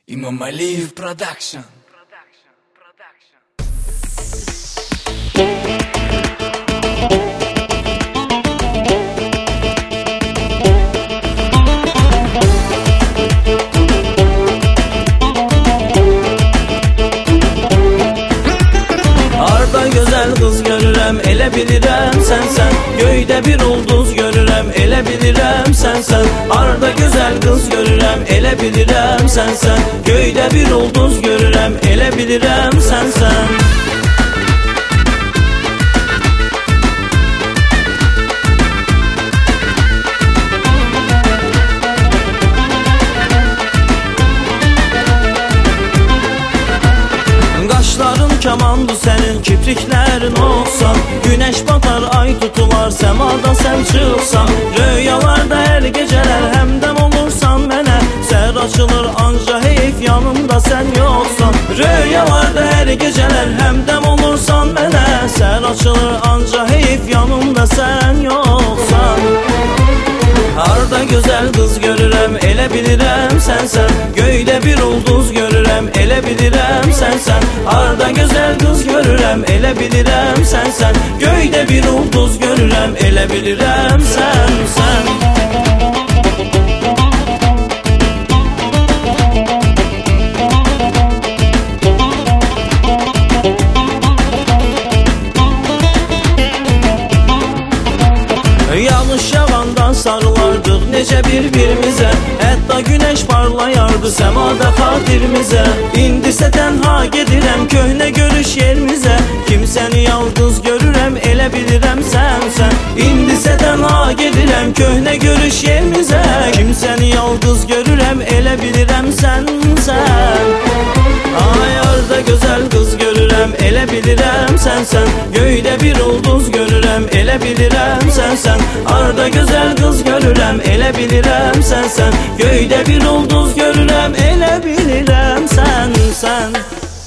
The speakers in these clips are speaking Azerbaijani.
İmam Aliyev Production. Arda güzel kız görürəm, elə bilirəm sən Göydə bir ulduz görürəm, elə bilirəm sən Arda güzel kız görürəm, elə bilirəm sən Göydə bir ulduz görürəm, elə bilirəm sən Qaşların kamandı sənin, kipriklərin olsan Güneş batar, ay tutular, səmada sən çıxsan Rüyalarda hər gecələr həmdəm olursan mənə Səhər açılır anca heyf yanımda sən yoxsan Rüyalarda hər gecələr həmdəm olursan mənə Səhər açılır anca heyf yanımda sən yoxsan Arda güzel kız görürəm, elə bilirəm sən Göydə bir ulduz görürəm, elə bilirəm sən Arda güzel kız görürəm, elə bilirəm sən Göydə bir ulduz görürəm, elə bilirəm sən Yağış yağanda sarılardıq necə bir-birimizə Hətta güneş parlayardı səmada xatirimizə İndisə tənha gedirəm köhnə görüş yerimizə Kimsəni yalqız görürəm elə bilirəm sən İndisə tənha gedirəm köhnə görüş yerimizə Kimsəni yalqız görürəm elə bilirəm sən Ay arda güzel kız görürəm, elə bilirəm sən Göydə bir ulduz görürəm, elə bilirəm sən Arda güzel kız görürəm, elə bilirəm sən Göydə bir ulduz görürəm, elə bilirəm sən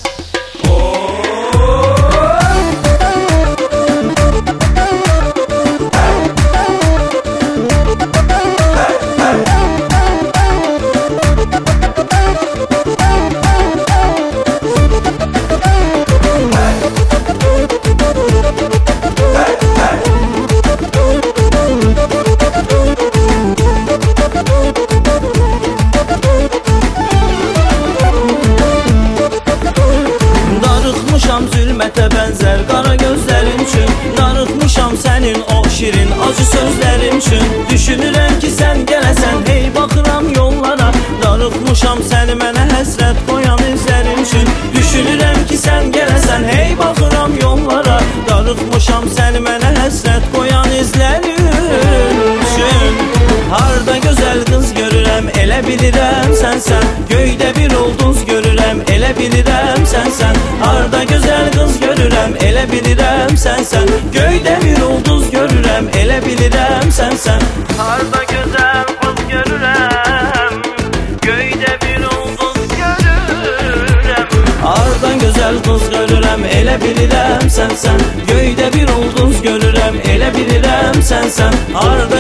Zülmətə bənzər qara gözlərin üçün Darıxmışam sənin o şirin acı sözlərin üçün Düşünürəm ki sən gələsən hey baxıram yollara Darıxmışam səni mənə həsrət qoyan izlərin üçün Düşünürəm ki sən gələsən hey baxıram yollara Darıxmışam səni mənə həsrət qoyan izlərin üçün Harda gözəl qız görürəm, elə bilirəm sən Göydə bir ulduz görürəm, elə bilirəm sən Harda gözəl qız görürəm, elə bilirəm sən Göydə bir ulduz görürəm, elə bilirəm sən Harda gözəl qız görürəm, göydə bir ulduz görürəm Harda gözəl qız görürəm, elə bilirəm sən Göydə bir ulduz görürəm, elə bilirəm sən Harda